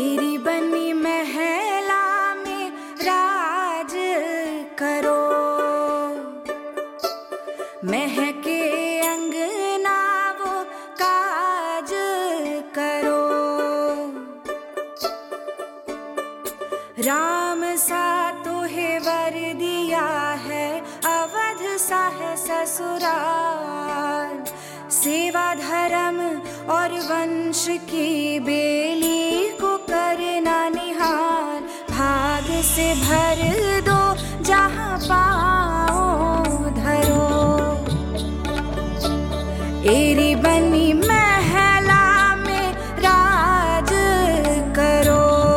एरी बनी महला में राज करो, महके अंगना वो काज करो। राम सा तोहे वर दिया है, अवध सा है ससुराल। सेवा धर्म और वंश की बेली को करना निहाल। भाग से भर दो जहाँ पाओ धरो, एरी बनी महला में राज करो।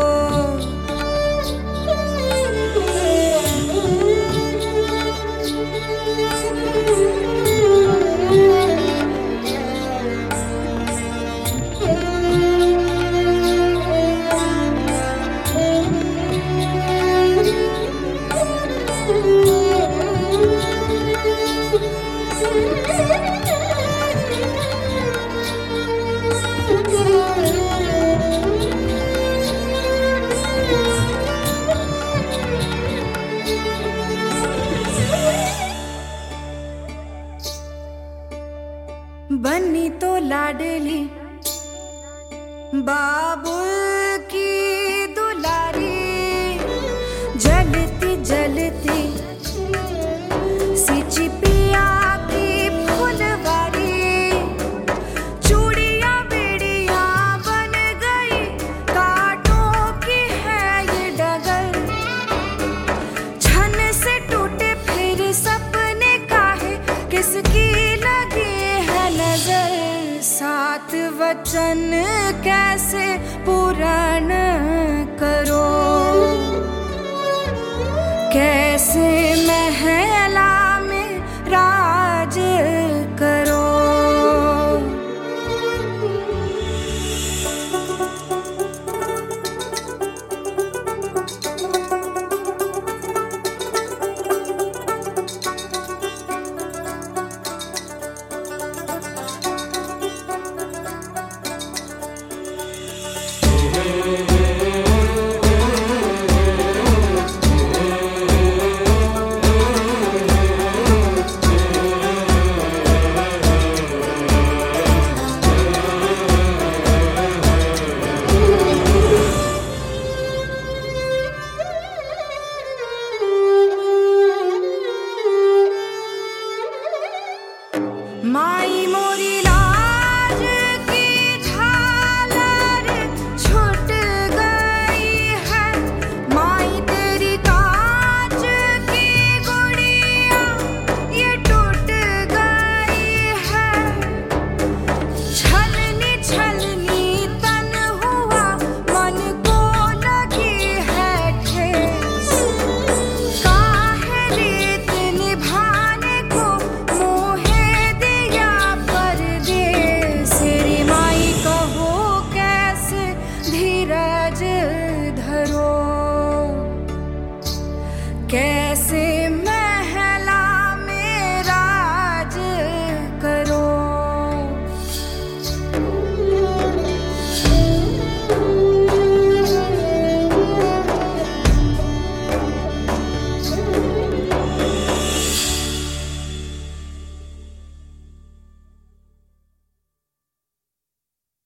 बनी तो लाडली बाबुल की दुलारी, जलती जलती सिची पिया की फुलवारी। चूड़िया बेड़िया बन गई, कांटों की है ये डगर। छन से टूटे फिर सपने काहे, किसकी लगी है नजर। सात वचन कैसे पूर्ण करो, कैसे महला में राज करो। माई मोरी लाज की झालर छूट गई है, माई तेरी कांच की गुड़िया ये टूट गई है। छलनी छलनी तन हुआ, मन को लगी है ठेस। काहे रीत निभाने को मोहे धीरज धरो।